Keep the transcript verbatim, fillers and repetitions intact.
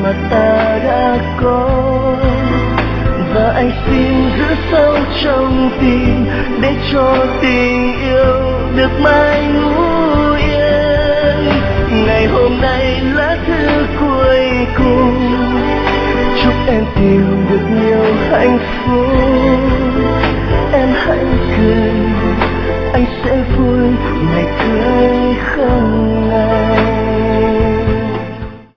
mà ta đã có. Và anh xin giữ sâu trong tim để cho tình yêu được mãi ngủ yên. Ngày hôm nay lá thư cuối cùng, chúc em tìm được nhiều hạnh phúc.